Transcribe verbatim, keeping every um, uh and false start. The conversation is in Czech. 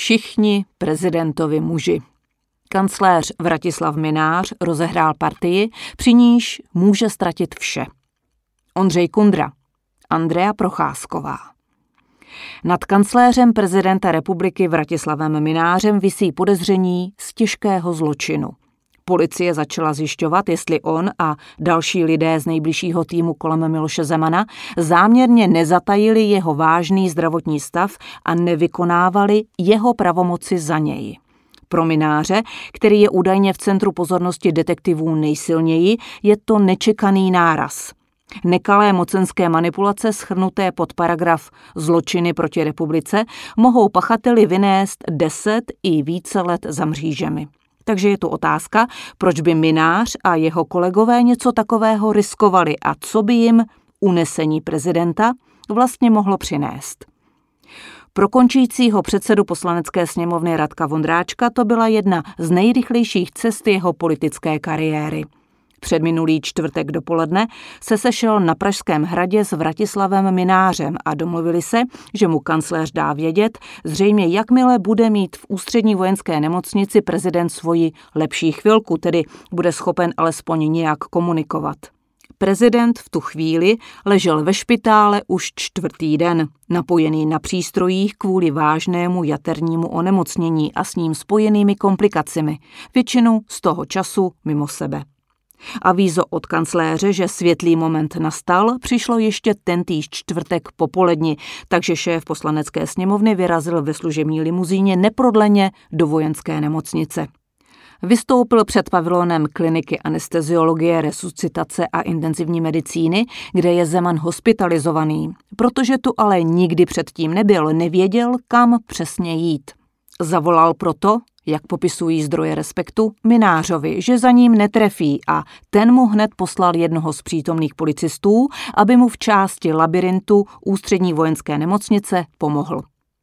Všichni prezidentovi muži. Kancléř Vratislav Mynář rozehrál partii, při níž může ztratit vše. Ondřej Kundra, Andrea Procházková. Nad kancléřem prezidenta republiky Vratislavem Mynářem visí podezření z těžkého zločinu. Policie začala zjišťovat, jestli on a další lidé z nejbližšího týmu kolem Miloše Zemana záměrně nezatajili jeho vážný zdravotní stav a nevykonávali jeho pravomoci za něj. Pro Mynáře, který je údajně v centru pozornosti detektivů nejsilněji, je to nečekaný náraz. Nekalé mocenské manipulace shrnuté pod paragraf zločiny proti republice mohou pachateli vynést deset i více let za mřížemi. Takže je tu otázka, proč by Mynář a jeho kolegové něco takového riskovali a co by jim unesení prezidenta vlastně mohlo přinést. Pro končícího předsedu Poslanecké sněmovny Radka Vondráčka to byla jedna z nejrychlejších cest jeho politické kariéry. Předminulý čtvrtek dopoledne se sešel na Pražském hradě s Vratislavem Mynářem a domluvili se, že mu kancléř dá vědět, zřejmě jakmile bude mít v ústřední vojenské nemocnici prezident svoji lepší chvilku, tedy bude schopen alespoň nějak komunikovat. Prezident v tu chvíli ležel ve špitále už čtvrtý den, napojený na přístrojích kvůli vážnému jaternímu onemocnění a s ním spojenými komplikacemi, většinu z toho času mimo sebe. Avízo od kancléře, že světlý moment nastal, přišlo ještě tentýž čtvrtek popoledni, takže šéf Poslanecké sněmovny vyrazil ve služební limuzíně neprodleně do vojenské nemocnice. Vystoupil před pavilonem kliniky anesteziologie, resuscitace a intenzivní medicíny, kde je Zeman hospitalizovaný, protože tu ale nikdy předtím nebyl, nevěděl, kam přesně jít. Zavolal proto, jak popisují zdroje Respektu, Mynářovi, že za ním netrefí a ten mu hned poslal jednoho z přítomných policistů, aby mu v části labyrintu ústřední vojenské nemocnice pomohl.